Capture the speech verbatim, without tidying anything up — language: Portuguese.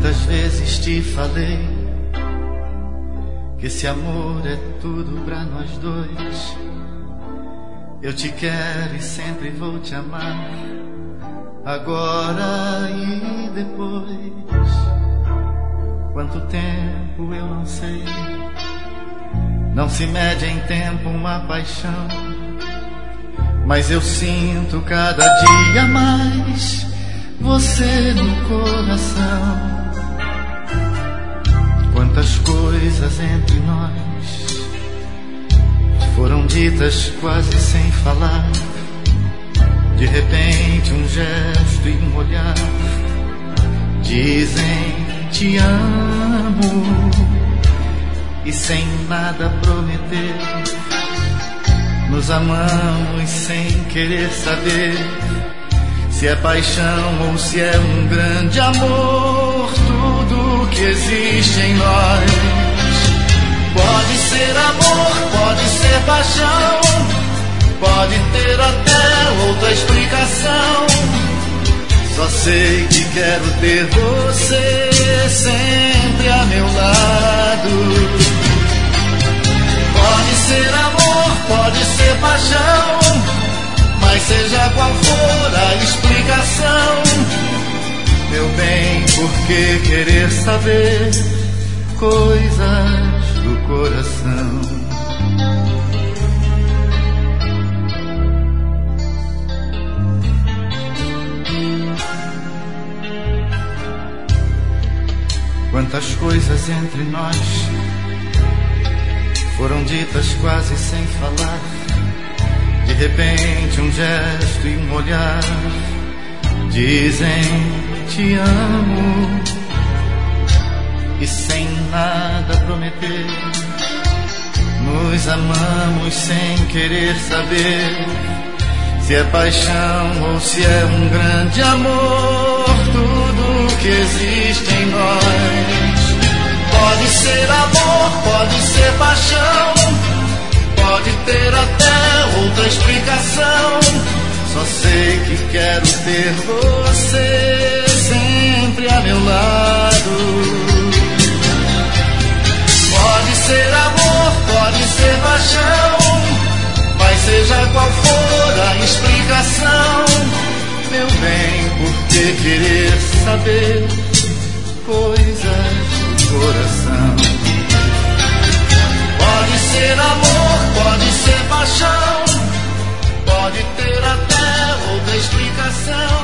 Quantas vezes te falei que esse amor é tudo pra nós dois. Eu te quero e sempre vou te amar, agora e depois. Quanto tempo eu não sei, não se mede em tempo uma paixão, mas eu sinto cada dia mais você no coração. Quantas coisas entre nós foram ditas quase sem falar, de repente um gesto e um olhar dizem te amo, e sem nada prometer nos amamos sem querer saber se é paixão ou se é um grande amor. Tudo que existe em nós pode ser amor, pode ser paixão, pode ter até outra explicação. Só sei que quero ter você sempre a meu lado. Pode ser amor, pode ser paixão, mas seja qual for a explicação, meu bem, por que querer saber coisas do coração? Quantas coisas entre nós foram ditas quase sem falar, de repente um gesto e um olhar dizem te amo, e sem nada prometer nos amamos sem querer saber se é paixão ou se é um grande amor. Tudo que existe em nós pode ser amor, pode ser paixão, pode ter até outra explicação. Só sei que quero ter você sempre a meu lado. Pode ser amor, pode ser paixão, mas seja qual for a explicação, meu bem, por que querer saber coisas do coração? Pode ser amor, pode ser paixão, pode ter até outra explicação.